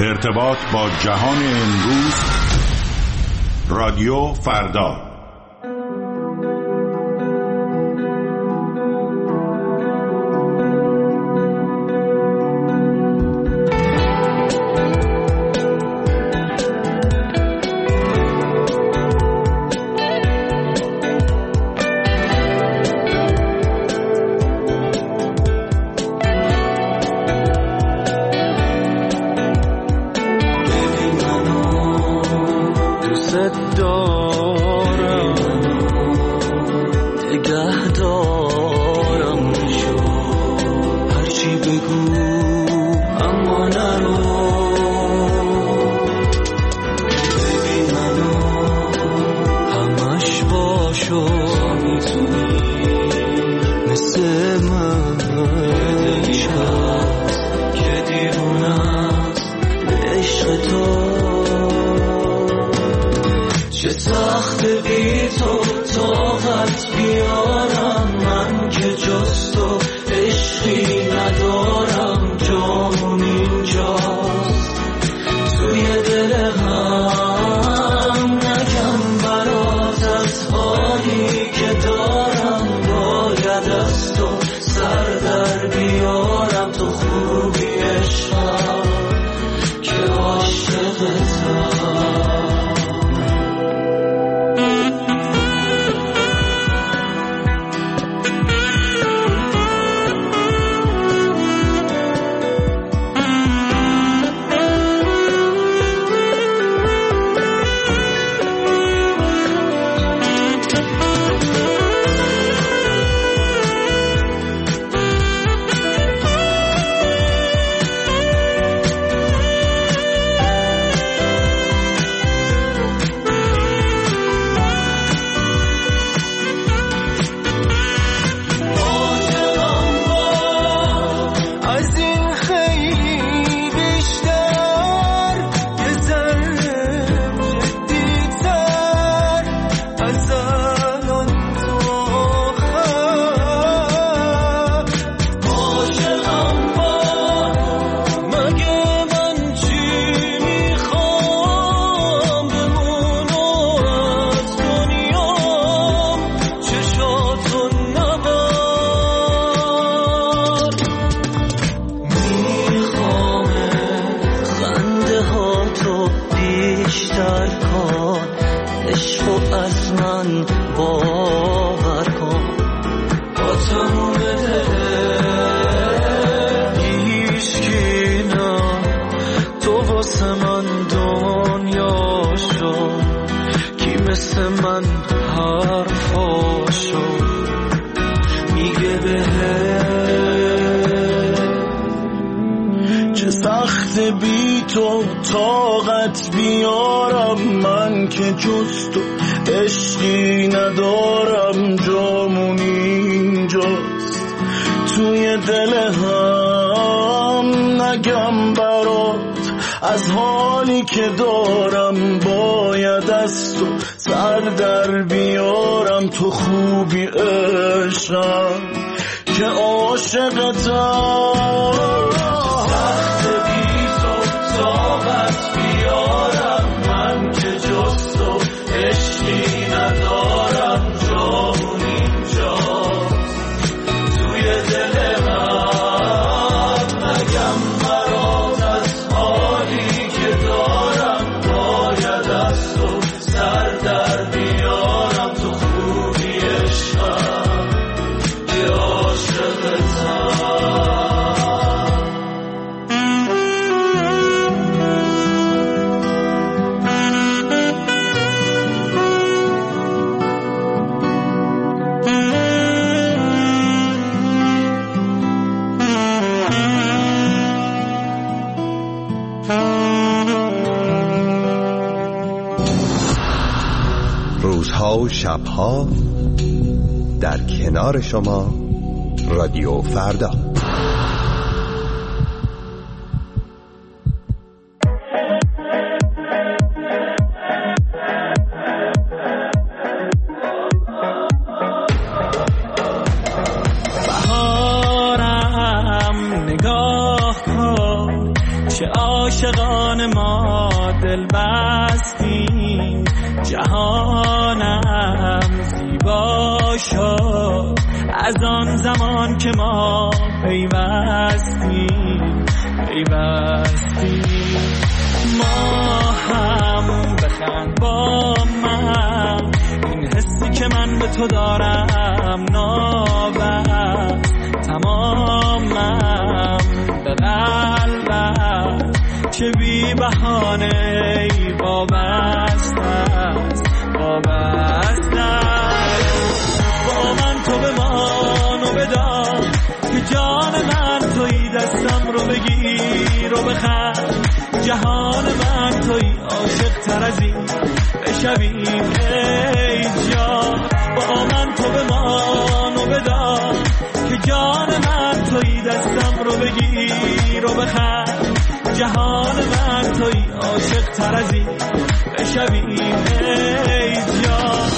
ارتباط با جهان امروز، رادیو فردا. روزها و شبها در کنار شما، رادیو فردا. چه عاشقان ما دل بستیم، جهانم زیبا شد از آن زمان که ما پیوستیم. ما هم بخند با من، این حسی که من به تو دارم ناوست تمامم به قلبت، چه بی بهانه وابسته است با من تو بمان و بدان که جان من توی، دستم رو بگیر و بخند، جهان من توی، عاشق تر از این بشویم ای جان. با من تو بمان و بدان که جان من توی، دستم رو بگیر و بخند، جهان من توی، عاشق تر از این بشویم ای جان.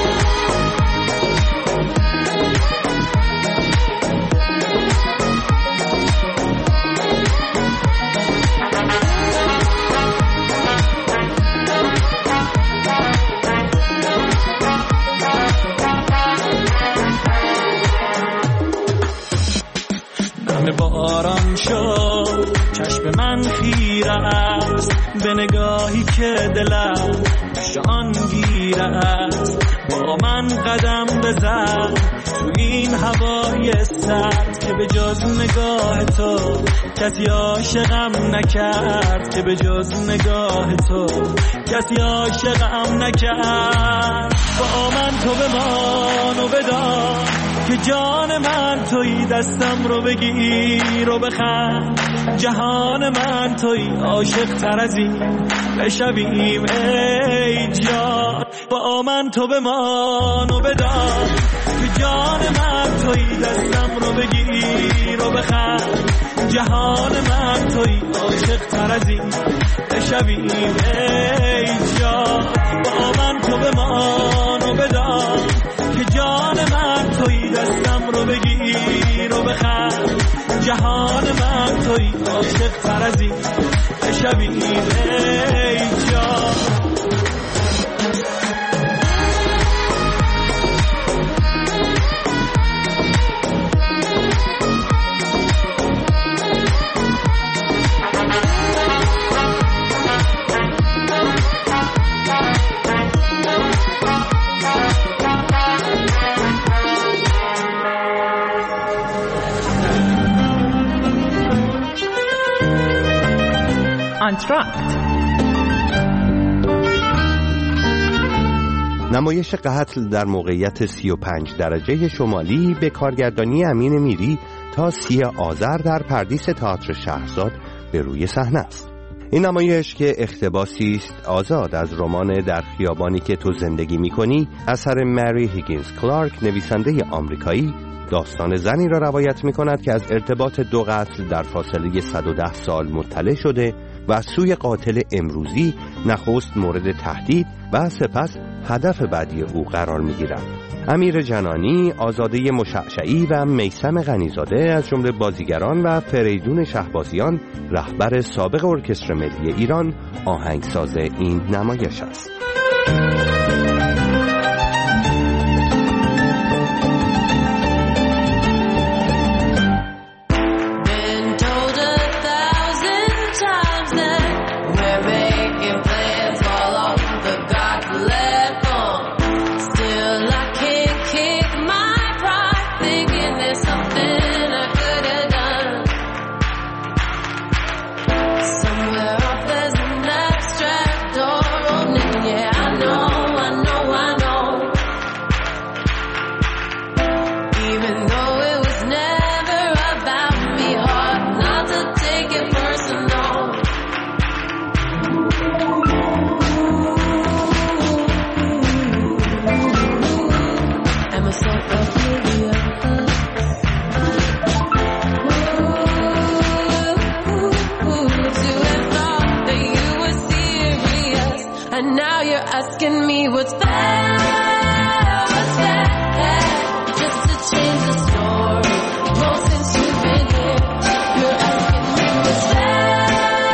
باران شد چشم من خیره است، به نگاهی که دلم شان گیره است. با من قدم بزن تو این هوای سرد، که به جز نگاه تو کسی عاشقم نکرد، که به جز نگاه تو کسی عاشقم نکرد. با من تو بمان و بدان که جان من توی، دستم رو بگیر و بخند، جهان من توی، عاشق تر از این بشویم ای جان. با من تو بمان و بدان که جان من توی، دستم رو بگیر و بخند، جهان من توی، عاشق تر از این بشویم ای جان. با من تو بمان و بدان که جان من توی، دستم رو بگیر و بخند، جهان من توی، عاشق تر از این بشویم ای جان. نمایش قتل در موقعیت 35 درجه شمالی به کارگردانی امین میری تا 30 آذر در پردیس تئاتر شهرزاد به روی صحنه است. این نمایش که اقتباسی است آزاد از رمان در خیابانی که تو زندگی می‌کنی اثر مری هیگینز کلارک، نویسنده آمریکایی، داستان زنی را روایت می‌کند که از ارتباط دو قتل در فاصله 110 سال مطلع شده و از سوی قاتل امروزی نخست مورد تهدید و سپس هدف بعدی او قرار می‌گیرد. امیر جنانی، آزاده مشعشعی و میثم غنیزاده از جمله بازیگران و فریدون شهبازیان، رهبر سابق ارکستر ملی ایران، آهنگساز این نمایش است. Asking me what's fair, just to change the story. Well, since you've been here, you're asking me what's fair,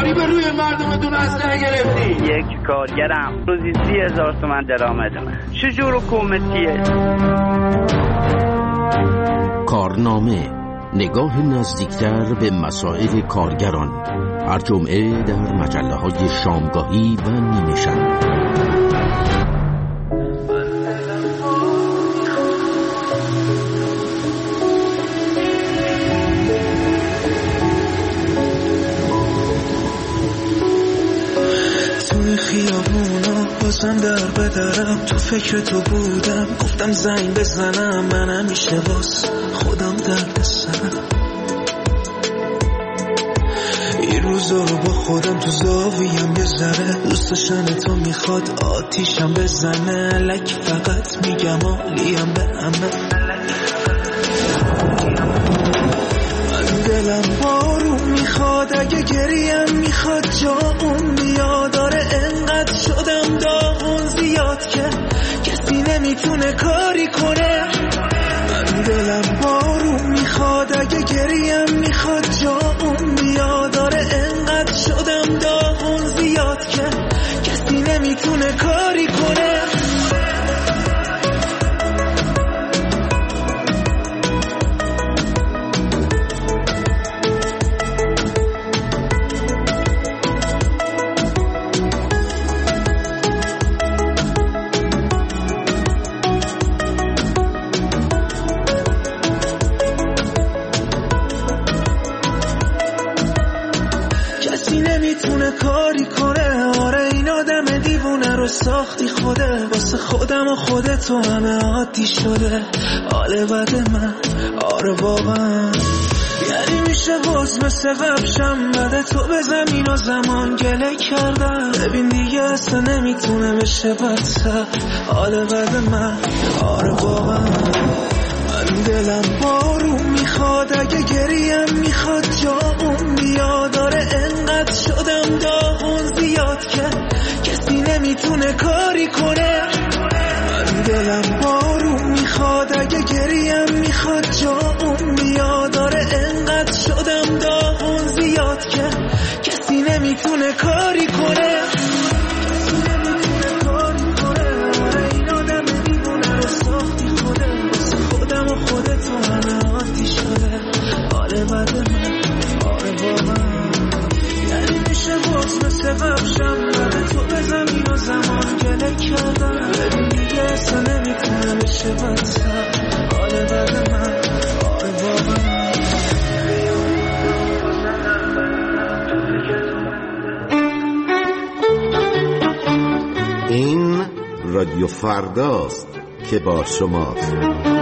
غریبه روی مردمتون اسلحه گرفتی؟ یک کارگرم روزی 30,000 تومان درآمد من. چجور حکومتیه؟ کارنامه، نگاه نزدیکتر به مسائل کارگران، هر جمعه در مجله‌های شامگاهی و نیمه شب. توی خیابونا بازم در بدرم، تو فکر تو بودم، گفتم زنگ بزنم، من همیشه باز خودم درد سرم. این روزا رو با خودم تو زاویم یه ذره، دوست داشتن تو میخواد آتیشم بزنه، لک فقط میگم عالیم به همه. دلم بارون میخواد، اگه گریم میخواد جاون بیاد، داره انقدر شدم داغون زیاد که کسی نمیتونه کاری کنه. من دلم بارون میخواد، اگه گریم میخواد جاون بیاد، داره انقدر شدم داغون زیاد که کسی نمیتونه کاری کنه. کاری کنه. آره این آدم دیوونه رو ساختی خوده، واسه خودم و خودت و همه عادی شده حال بد من. آره واقعا یعنی میشه باز مثل قبشم، بعد تو به زمین و زمان گله کردم. ببین دیگه اصلا نمیتونه بشه بدتر حال بد من. آره واقعا من دلم بارون میخواد، اگه گریم میخواد جاون بیاد، داره انقدر شدم داغون زیاد که کسی نمیتونه کاری کنه. من دلم بارون میخواد، اگه گریم میخواد جاون بیاد، داره انقدر شدم داغون زیاد که کسی نمیتونه کاری کنه. خودت و همه عادی شده حال بد من. آره واقعا یعنی میشه باز مثل قبشم، بعد تو به زمین و زمان گله کردم. ببین دیگه اصلا نمیتونه بشه بدتر حال بد من. آره واقعا این رادیو فرداست که با شماست.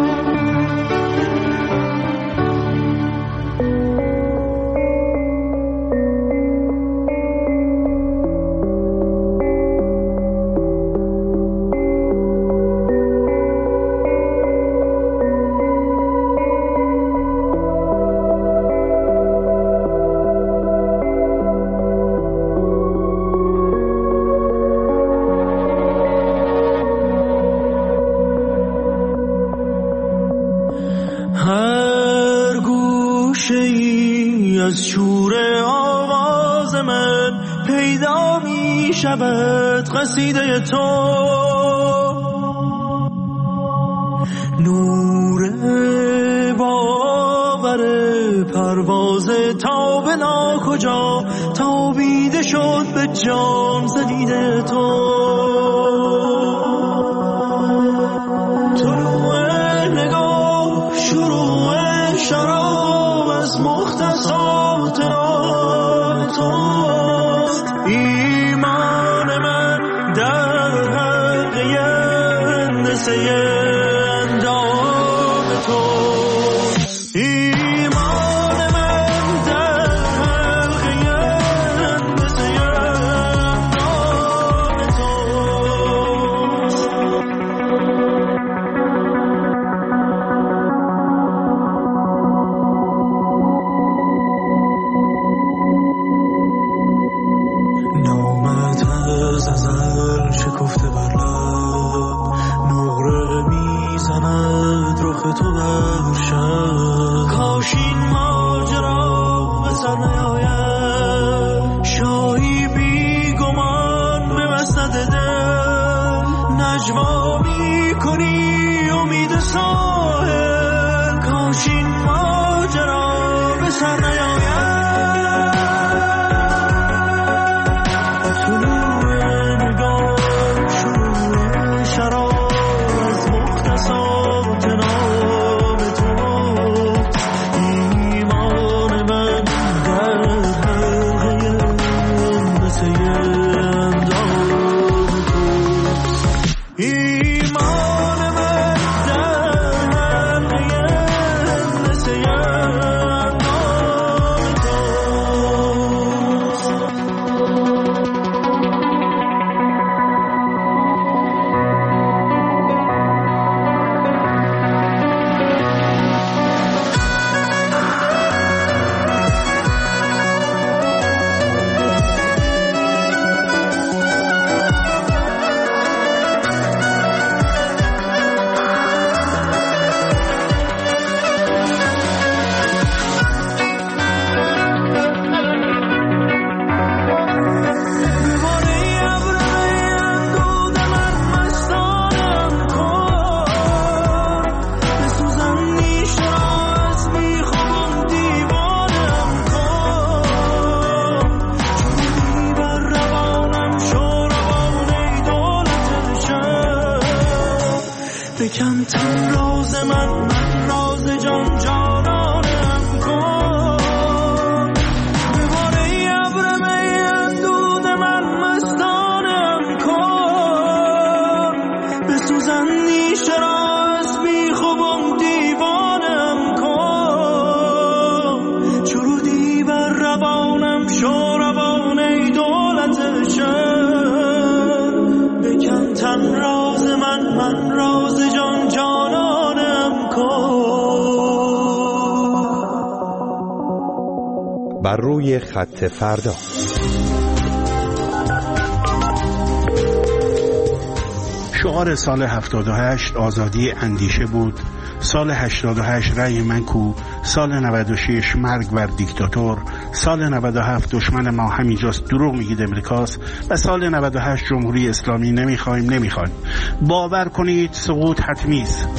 از شور آواز من پیدا می شود قصیده تو، نور باور پرواز تا به ناکجا تابیده شد به جان زدیده تو. طلوع نگاه شروع شراب از مختصات راه توست، ایمان من در حلقه هندسه اندام توست، ایمان من در حلقه هندسه اندام توست. از ازل شکفته بر لب نقره میزند رخ تو بر شب، کاش این ماجرا به سر نیاید، شاید روی خط فردا. شعار سال 78 آزادی اندیشه بود. سال 88 رأی من کو. سال 96 مرگ بر دیکتاتور. سال 97 دشمن ما همینجاست، دروغ میگید امریکاست. و سال 98 جمهوری اسلامی نمیخوایم. باور کنید سقوط حتمی است.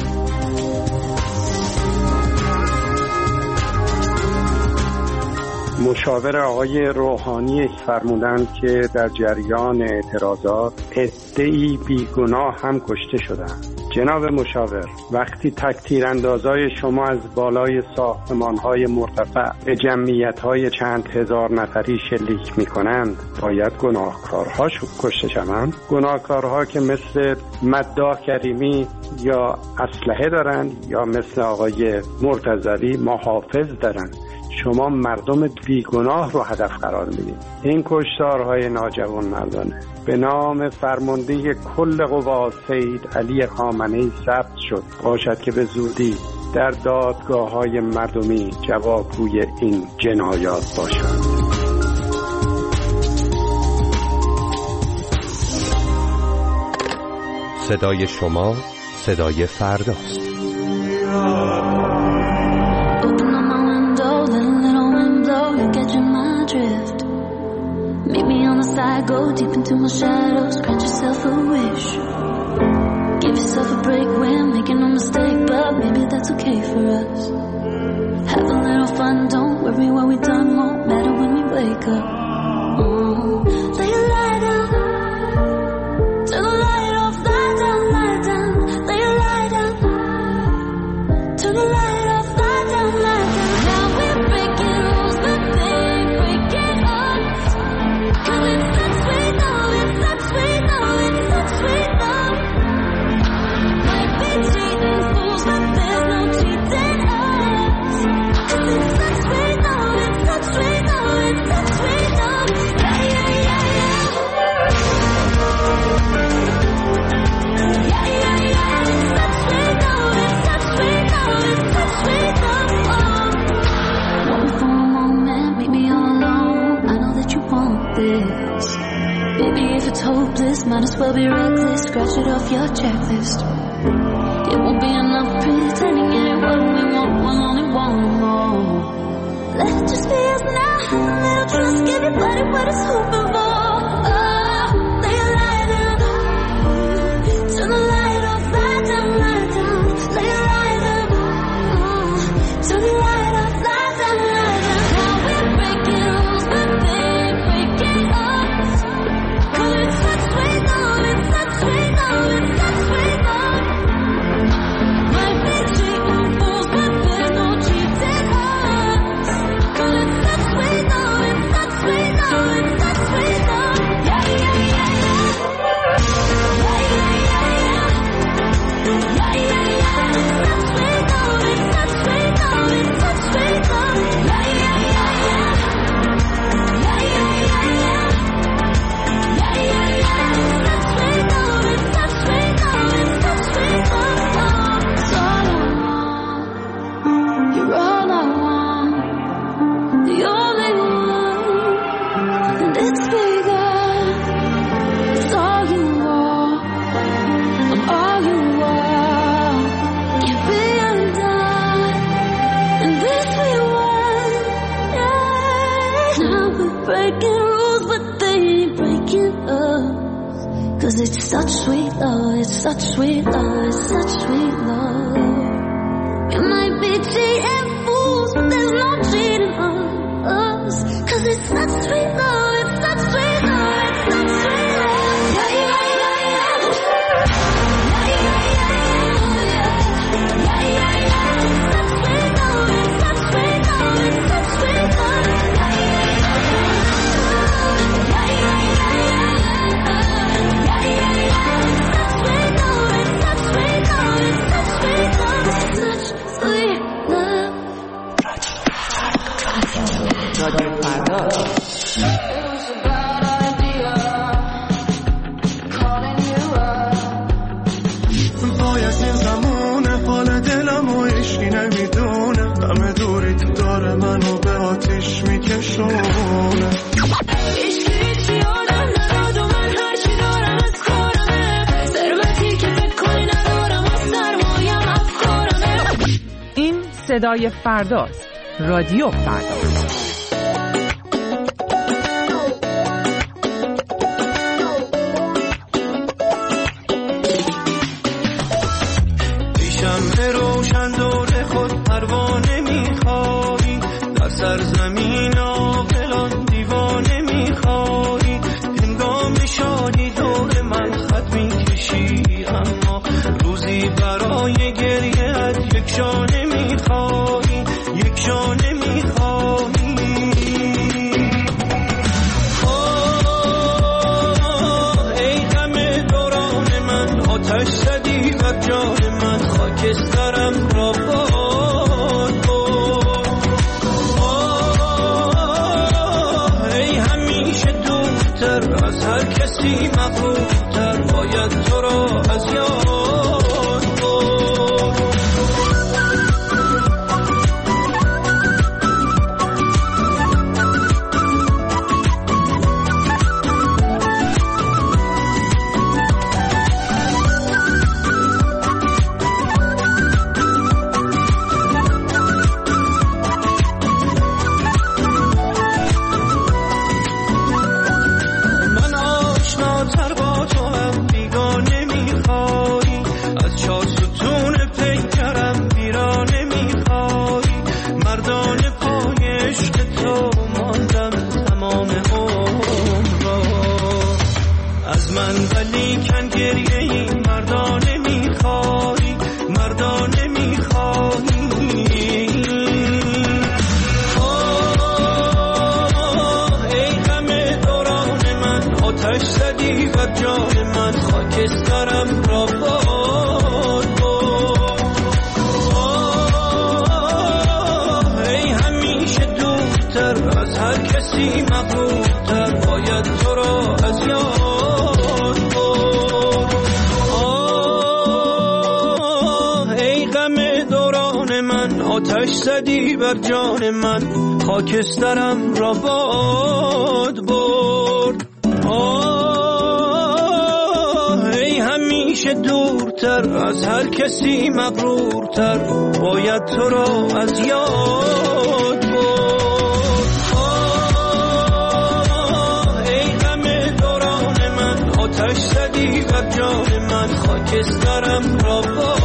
مشاور آقای روحانی فرمودند که در جریان اعتراضات عده‌ای بیگناه هم کشته شدند. جناب مشاور، وقتی تک‌تیراندازای شما از بالای ساختمان‌های مرتفع به جمعیت‌های چند هزار نفری شلیک می‌کنند، باید گناهکارها کشته شوند؟ گناهکارها که مثل مداح کریمی یا اسلحه دارند یا مثل آقای مرتضوی محافظ دارند. شما مردم بیگناه رو هدف قرار میدید. این کشتارهای ناجوان مردانه به نام فرمانده کل قوا سید علی خامنه‌ای ثبت شد، باشد که به زودی در دادگاه‌های مردمی جوابگوی این جنایات باشد. صدای شما صدای فرداست. Go deep into my shadows, grant yourself a wish. Give yourself a break, we're making no mistake, but maybe that's okay for us. Have a little fun, don't worry what we've done, won't matter when we wake up. Lay a light down, turn the light off, light down, light down. Lay a light down, turn the light off, light down, light down. Now we're breaking rules, but they ain't breaking us. 'Cause it's such sweet love, it's such sweet love, it's such sweet love. Might be cheating fools, but there's no cheating us. 'Cause it's such sweet love, it's such sweet love, it's such sweet love. Yeah, yeah, yeah, yeah. Yeah, yeah, yeah, it's such sweet love, it's such sweet love, it's such sweet love. One for a moment, meet me all alone. I know that you want this. Baby, if it's hopeless, might as well be reckless. Scratch it off your checklist. It won't be enough pretending it ain't what we want. We'll only want more. Let it just be us now. A little trust, give your body what it's hoping for. Lay a light down, turn the light off, light down, light down. Lay a light down, turn the light off, light down, light down. Now we're breaking rules, but they ain't breaking us. 'Cause it's such sweet love, it's such sweet love, it's such sweet love. Might be cheating fools, but there's no cheating us. 'Cause it's such sweet love, it's such sweet love, it's such sweet love. Yeah, yeah, yeah, yeah. Yeah, yeah, yeah, yeah. Yeah, yeah, yeah. It's such sweet love, it's such sweet love, it's such sweet love. Yeah, yeah, yeah, yeah. Yeah, yeah, yeah, yeah. Yeah, yeah, yeah. It's such sweet love, it's such sweet love, it's such sweet love. It's all I want. You're all I want. The only one. And it's bigger. It's all you want. I'm all you want. Can't be undone. And this we want. Yeah. Now we're breaking rules, but they ain't breaking us. 'Cause it's such sweet love, it's such sweet love, it's such sweet love. You might be cheating fools, but there's no cheating on us. 'Cause it's such sweet love, it's such sweet love, it's such sweet love. Yeah, yeah, yeah, yeah. Yeah, yeah, yeah, yeah. Yeah, yeah, yeah. It's such sweet love, it's such sweet love, it's such sweet love. Yeah, yeah, yeah, yeah. Yeah, yeah, yeah, yeah. Yeah, yeah, yeah. It's such sweet love, it's such sweet love, it's such sweet love, it's such sweet love. باید این زمانه حال دلم و اشکی نمیدونه همه دوری داره منو به آتیش میکشونه صدای فرداست. رادیو فردا. روشن دور خود پروانه میخوایی، در سرزمین عاقلان دیوانه میخوایی، هنگام شادی دور من خط میکشی، اما روزی برای گریه‌ات یک شانه میخوایی، یک شانه میخوایی. ای غم دوران من، آتش زدی بر جان من، خاکسترم را باد ای همیشه دورتر از هر کسی مغرورتر، باید تو را از یاد خاکسترم را باد ای همیشه دورتر از هر کسی مغرورتر، باید تو را از یاد ای غم دوران من، آتش زدی بر جان من، خاکسترم را باد برد همیشه دورتر از هر کسی مغرورتر، باید تو را از یاد برد ای غم دوران من، آتش زدی بر جان من، خاکسترم را باد